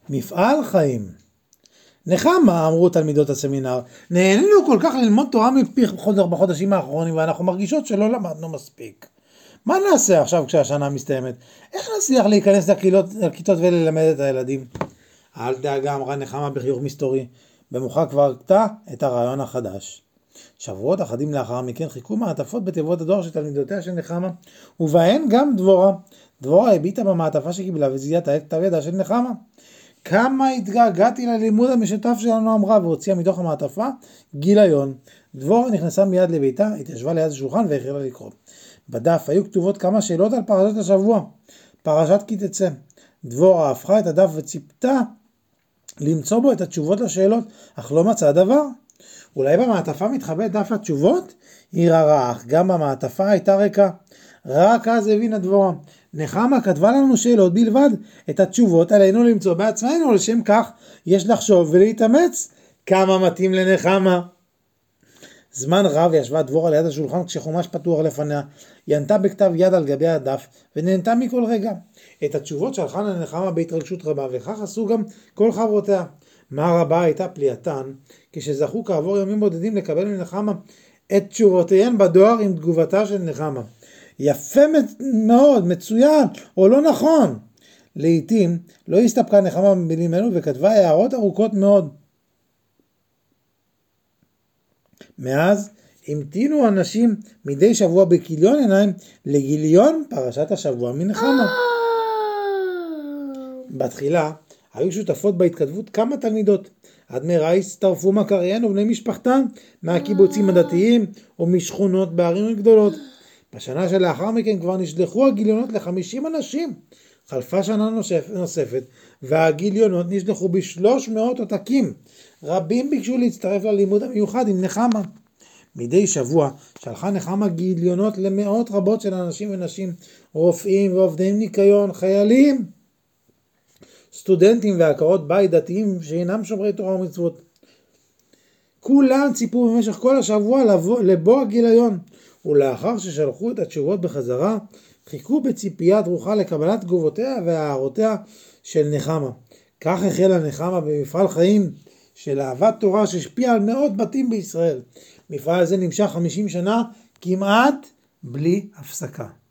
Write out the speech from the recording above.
מפעל חיים. נחמה, אמרו תלמידות הסמינר, נהנינו כל כך ללמוד תורה מפיך בחודשים האחרונים, ואנחנו מרגישות שלא למדנו מספיק. מה נעשה עכשיו כשהשנה מסתיימת? איך נצליח להיכנס לכיתות וללמד את הילדים? אל דאגה, אמרה נחמה בחיוך מסתורי, במוחה כבר הקטה את הרעיון החדש. שבועות אחדים לאחר מכן חיכו מעטפות בתיבות הדואר של תלמידותיה של נחמה, ובהן גם דבורה. דבורה הביטה במעטפה שקיבלה וזיהתה את כתב ידה של נחמה. כמה התגעגעתי ללימוד המשותף שלנו, אמרה, והוציאה מתוך המעטפה גיליון. דבורה נכנסה מיד לביתה, התיישבה ליד השולחן והחלה לקרוא. בדף היו כתובות כמה שאלות על פרשת השבוע, פרשת כי תצא. דבורה הפכה את הדף וציפתה למצוא בו את התשובות לשאלות, אך לא מצאה דבר. אולי במעטפה מתחבא דף התשובות? היא רעה, אך גם במעטפה הייתה ריקה. רק אז הבינה דבורה. נחמה כתבה לנו שאלות בלבד, את התשובות עלינו למצוא בעצמנו, לשם כך יש לחשוב ולהתאמץ. כמה מתאים לנחמה. זמן רב ישבה דבורה ליד השולחן כשחומש פתוח לפניה, היא ענתה בכתב יד על גבי הדף ונהנתה מכל רגע. את התשובות שלחה לנחמה בהתרגשות רבה, וכך עשו גם כל חברותיה. מה רבה הייתה פליאתן כשזכו כעבור ימים בודדים לקבל מנחמה את תשובותיהן בדואר עם תגובתה של נחמה. יפה מאוד, מצוין, או לא נכון. לעתים לא הסתפקה נחמה במילים אלו וכתבה הערות ארוכות מאוד. מאז המתינו אנשים מדי שבוע בכיליון עיניים לגיליון פרשת השבוע מנחמה. בתחילה היו שותפות בהתכתבות כמה תלמידות, עד מהרה הצטרפו מכריהן ובני משפחתן מהקיבוצים הדתיים ומשכונות בערים גדולות. בשנה שלאחר מכן כבר נשלחו הגיליונות ל50 אנשים. חלפה שנה נוספת והגיליונות נשלחו ב300 עותקים. רבים ביקשו להצטרף ללימוד המיוחד עם נחמה. מדי שבוע שלחה נחמה גיליונות למאות רבות של אנשים ונשים, רופאים ועובדי ניקיון, חיילים, סטודנטים ועקרות בית דתיים שאינם שומרי תורה ומצוות. כולם ציפו במשך כל השבוע לבוא הגיליון, ולאחר ששלחו את התשובות בחזרה, חיכו בציפייה דרוכה לקבלת תגובותיה והערותיה של נחמה. כך החלה נחמה במפעל חיים של אהבת תורה שהשפיע על מאות בתים בישראל. מפעל הזה נמשך 50 שנה כמעט בלי הפסקה.